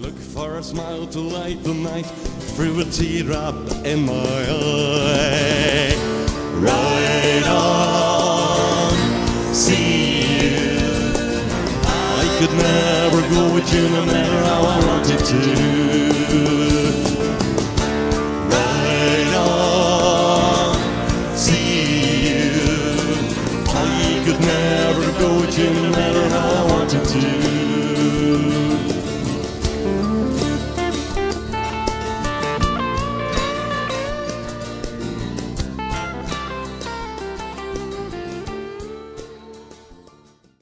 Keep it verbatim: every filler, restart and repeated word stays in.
Look for a smile to light the night through a teardrop in my eye. Ride on, see you. I could never go with you no matter how I wanted to.